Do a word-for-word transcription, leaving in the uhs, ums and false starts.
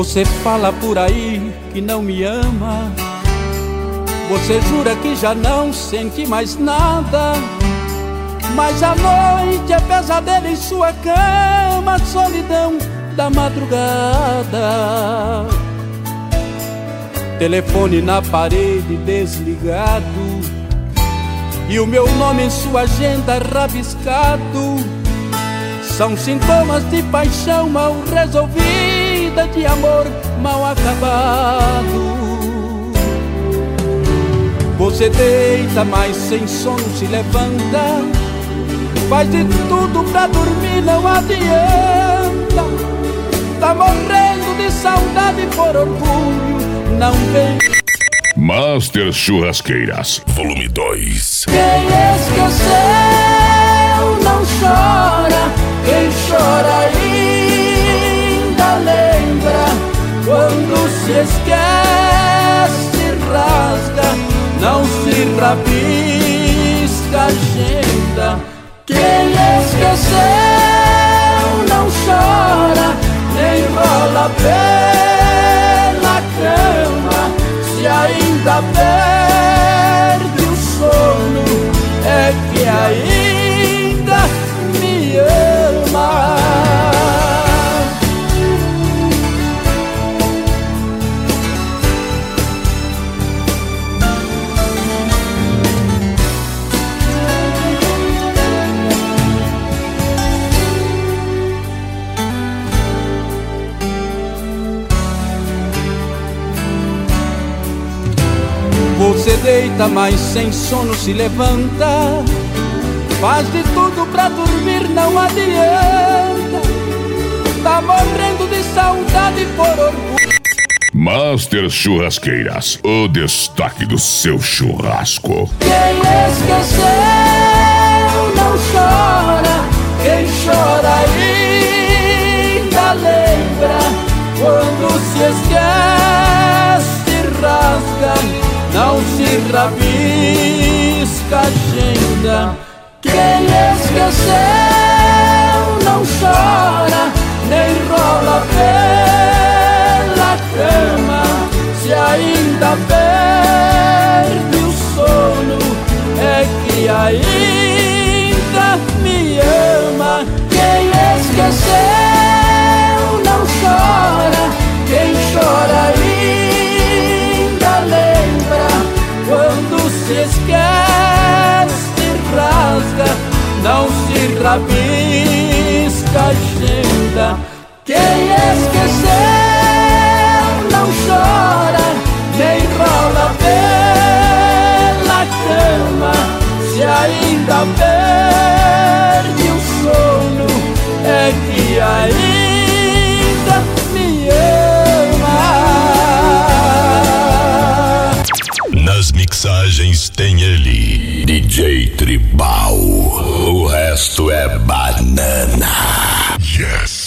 Você fala por aí que não me ama, você jura que já não sente mais nada, mas a noite é pesadelo em sua cama, solidão da madrugada. Telefone na parede desligado e o meu nome em sua agenda rabiscado. São sintomas de paixão mal resolvida, de amor mal acabado. Você deita, mas sem sono se levanta, faz de tudo pra dormir, não adianta. Tá morrendo de saudade por orgulho, não vem. Master Churrasqueiras, volume dois. Quem esqueceu não chora, quem chora ainda lembra. Quando se esquece, rasga, não se rabisca a agenda. Quem esqueceu não chora, nem rola pela cama. Se ainda perde o sono, é que ainda me ama. Você deita, mas sem sono se levanta, faz de tudo pra dormir, não adianta. Tá morrendo de saudade por orgulho. Master Churrasqueiras, o destaque do seu churrasco. Quem esqueceu não chora, quem chora ainda lembra. Quando se esquece, rasga, não se rabisca a agenda. Quem esqueceu não chora, nem rola pela cama. Se ainda perde o sono, é que ainda me ama. Quem esqueceu não chora, quem chora ainda lembra. Quando se esquece, rasga, não se rabisca a agenda. Quem esqueceu não chora, nem rola pela cama. Se ainda perde o sono, é que ainda me ama. Nas mixagens tem ele, D J Tribal. O resto é banana. Yes.